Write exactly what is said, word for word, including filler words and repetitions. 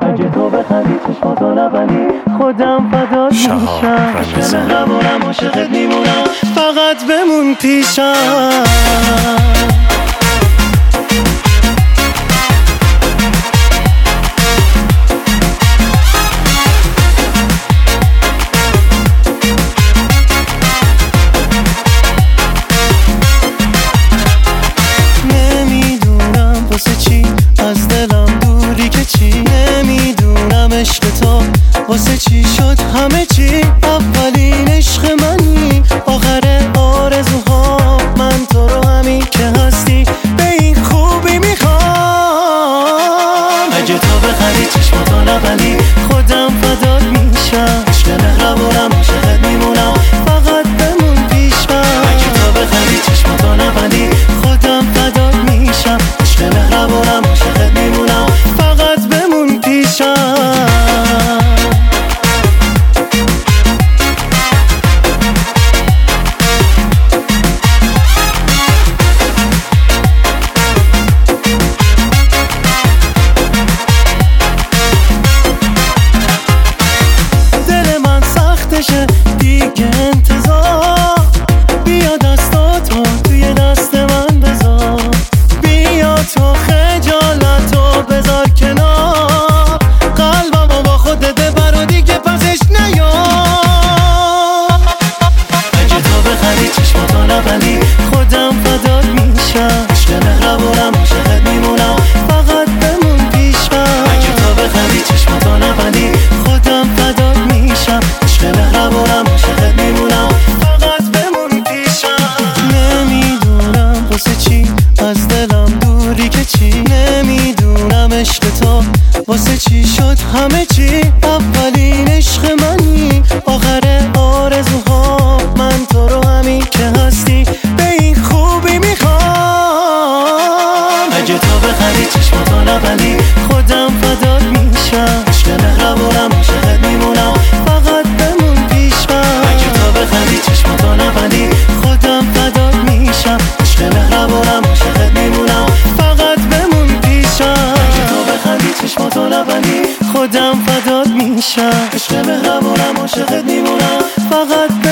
اگه تو بخندی چشماتو نبندی خودم فدات میشم، عشق مهربونم عاشقت میمونم، فقط بمون پیشم. واسه چی از دلم دوری که چی، نمیدونم عشق تو واسه چی شد همه چی. اولین عشق منی آخر آرزوها، من تو رو همین که هستی به این خوبی میخوام. اگه تو بخندی چشماتو نبندی خودم فدات میشم، عشق مهربونم عاشقت میمونم، فقط بمون پیشم. اگه تو بخندی چشماتو نبندی خودم فدات میشم، عشق مهربونم عاشقت میمونم، فقط بمون پیشم. دل من سختشه دیگه انتظار، بیا دستاتو توی دست من بذار، بیا تو خجالتو بذار کنار، قلبمو با خودت ببر و دیگه پسش نیار. اگه تو بخندی چشماتو نبندی خودم فدات میشم، عشق مهربونم عاشقت میمونم، فقط بمون پیشم. اگه تو بخندی چشماتو نبندی خودم فدات میشم، عشق مهربونم عاشقت میمونم، فقط بمون پیشم. نمیدونم واسه چی از دلم دوری که چی، نمیدونم عشق تو واسه چی شد همه چی. اولین عشق منی آخر آرزوها، من تو رو همین که هستی به این خوبی میخوام. اگه تو بخندی چشماتو نبندی خودم فدات میشم، عشق مهربونم عاشقت میمونم، فقط بمون پیشم. اگه تو بخندی چشماتو نبندی خودم فدات میشم، عشق مهربونم عاشقت میمونم، فقط بمون پیشم. اگه تو بخندی چشماتو نبندی خودم فدات میشم، عشق مهربونم عاشقت میمونم، فقط